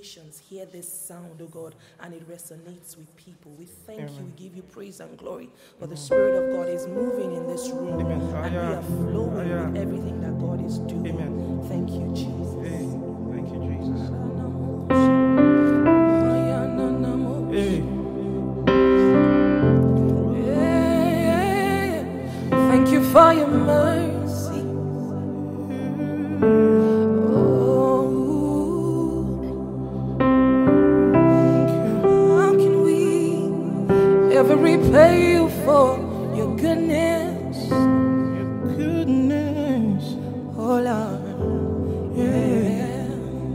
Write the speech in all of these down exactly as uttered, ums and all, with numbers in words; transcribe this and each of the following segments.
nations hear this sound, oh God, and it resonates with people. We thank Amen. you, we give you praise and glory, for the Spirit of God is moving in this room. Amen. And we are flowing oh, yeah. with everything that God is doing. Amen. Thank you, Jesus. Hey. Thank you, Jesus. Hey. Thank you for your mercy. Ever repay you for your goodness, your goodness, oh Lord, yes.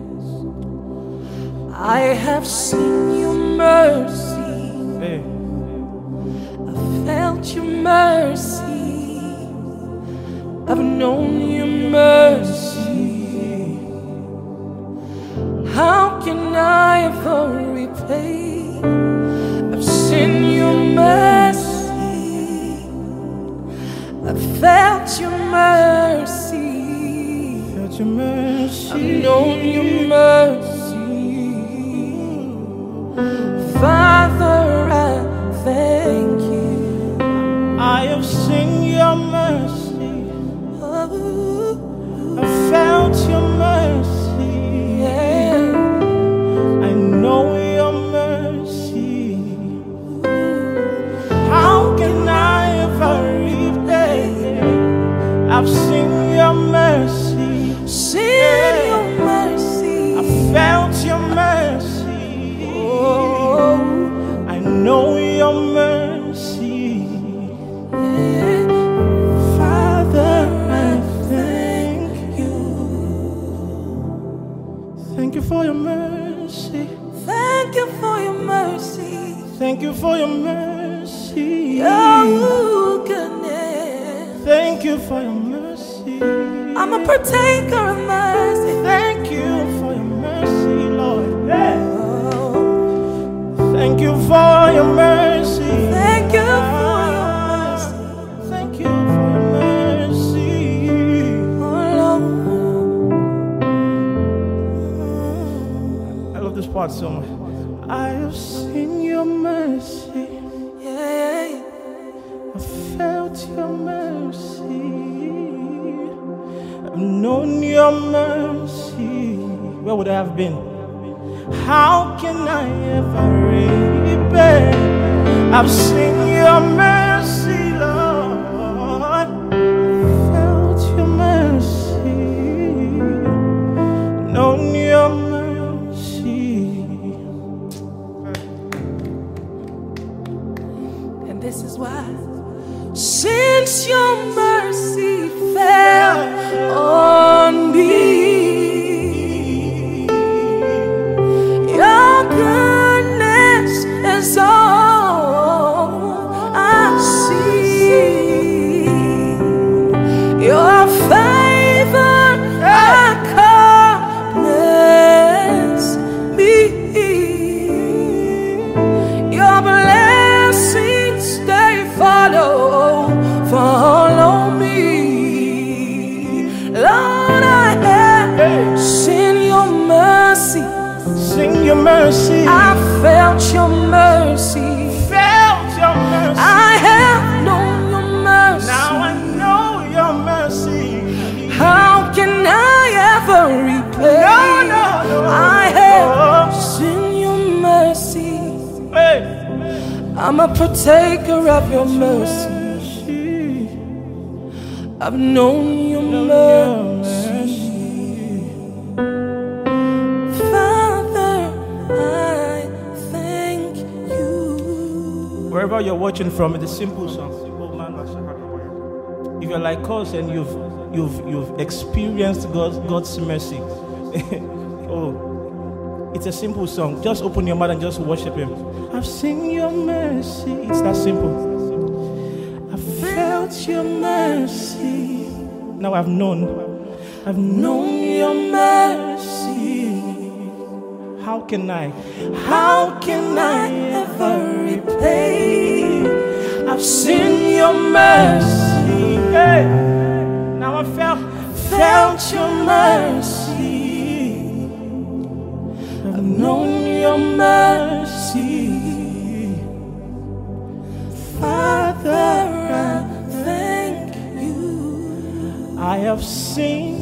I have seen your mercy, hey. I felt your mercy, I've known your mercy. How can I ever repay? I've seen your mercy, I felt your mercy, felt your mercy. I've known your mercy. Father, I thank you. I have seen your mercy, oh, I felt your mercy, yeah. I know your mercy. How can I ever repay? I've seen your mercy, seen your mercy, I felt your mercy, oh, I know your mercy. yeah. Father, I thank you. Thank you for your mercy. Thank you for your mercy. Thank you for your mercy. Oh, goodness. Thank you for your mercy. I'm a partaker of mercy. Thank you for your mercy, Lord. Yeah. Oh, thank you for your mercy. thank you for your mercy. Thank you for your mercy. Oh, Lord. I love this part so much. I have seen your mercy, Yeah. I felt your mercy, I've known your mercy. Where would I have been? How can I ever repay? I've seen your mercy, Lord, felt your mercy, known your mercy. This is why, since your mercy fell on me, your goodness is all I see. Your favor accompanies me. Your blessings, follow, follow me. Lord, I have seen your mercy. Sing your mercy. I felt your mercy. Felt your mercy. I have known your mercy. Now I know your mercy. How can I ever repay? No, no, no. I have seen your mercy. Hey. I'm a partaker of your mercy. I've known your mercy. Father, I thank you. Wherever you're watching from, it's a simple song. If you're like us and you've you've you've experienced God's God's mercy, oh, it's a simple song. Just open your mouth and just worship Him. I've seen your mercy. It's that simple. I felt your mercy. Now I've known. I've known your mercy. How can I? How can I ever repay? I've seen your mercy. Hey. Now I felt felt your mercy. I've known your mercy. Father, I thank you. I have seen,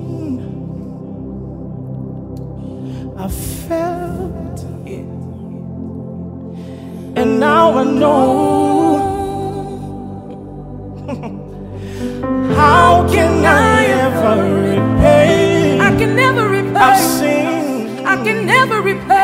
I felt it, and now I know. How can I ever repay? I can never repay. I've seen, I can never repay.